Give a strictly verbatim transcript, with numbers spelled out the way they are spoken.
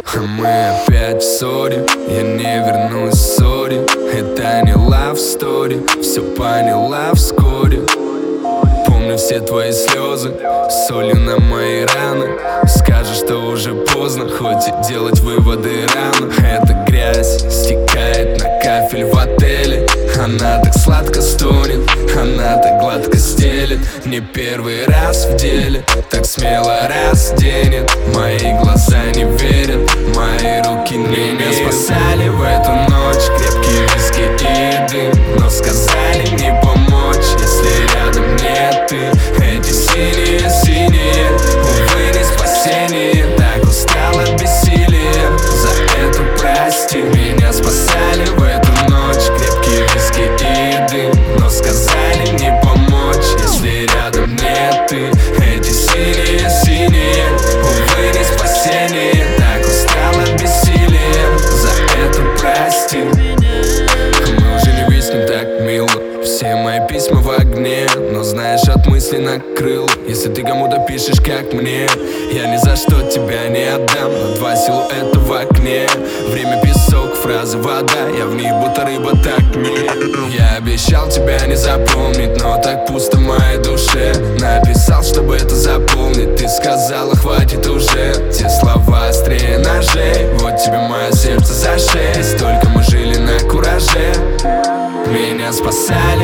Мы опять в ссоре, я не вернусь в ссоре. Это не love story, все поняла вскоре. Помню все твои слезы, солью на мои раны. Скажешь, что уже поздно, хоть и делать выводы рано. Эта грязь стекает на кафель в отеле. Она так сладко стонет, она так гладко стелет. Не первый раз в деле, так смело разденет. Мои глаза не верят, мои руки не меня спасали в эту ночь крепкие виски и дым, но сказали не помочь, если рядом нет ты. Эти синие, синие, увы, не спасение. Так устал от бессилия, за это прости. Меня спасали в эту ночь крепкие виски и дым, но сказали не помочь, если рядом нет ты. Эти синие, синие, увы, не спасение. Так устал от бессилия, за это прости. Мы уже не виснем так мило, все мои письма в огне, но знаешь, от мысли накрыл. Если ты кому-то пишешь, как мне, я ни за что тебя не отдам. На два силуэта в окне, время песок, фразы вода. Я в них будто рыба, так не. Я обещал тебя не запомнить, но так пусто в моей душе. Написал, чтобы это заполнить, ты сказала, хватит уже. Те слова острее ножей, вот тебе мое сердце за шесть. Только мы жили на кураже, меня спасали